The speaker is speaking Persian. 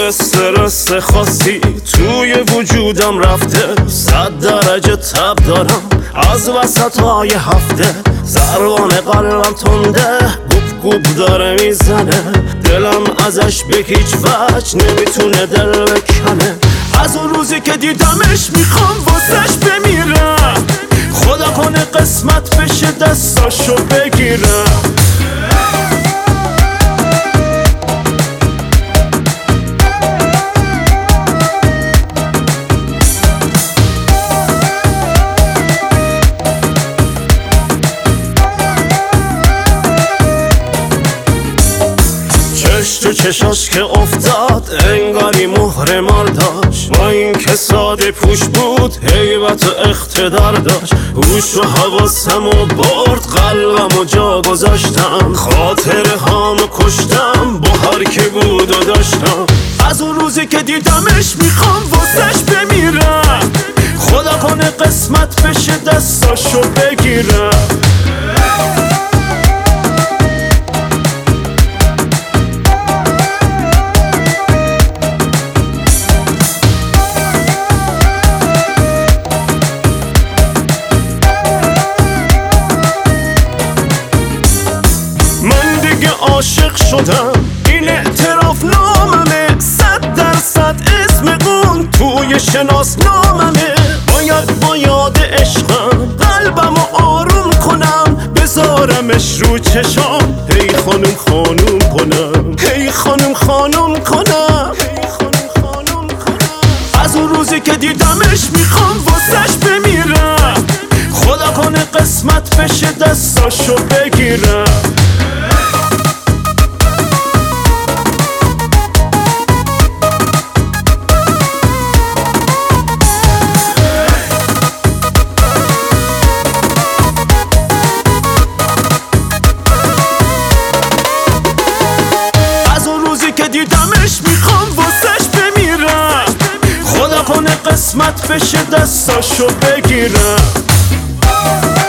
استرس خاصی توی وجودم رفته، 100 درجه تب دارم از وسطای هفته. ضربان قلبم تنده گوب گوب داره میزنه، دلم ازش به هیچ وجه نمیتونه دل بکنه. از اون روزی که دیدمش میخوام واسش بمیرم، خدا کنه قسمت بشه دستاشو بگیرم. چش تو چشاش که افتاد انگاری مهر مار داشت، با این که ساده پوش بود هیبت و اقتدار داشت. هوش و حواسم و برد قلبم و جا گذاشتم، خاطره هامو کشتم با هر که بود و داشتم. از اون روزی که دیدمش میخوام واسش بمیرم، خدا کنه قسمت بشه دستاشو بگیرم. عاشق شدم این اعتراف ناممه، 100% اسم اون توی شناسناممه. باید با یاد عشقم قلبمو آروم کنم، بذارمش رو چشام هی خانم خانوم کنم، هی خانم خانوم کنم. از اون روزی که دیدمش میخوام واسش بمیرم، خدا کنه قسمت بشه دستاشو بگیرم. دیدمش میخوام واسش بمیرم، خدا کنه قسمت بشه دستاشو بگیرم.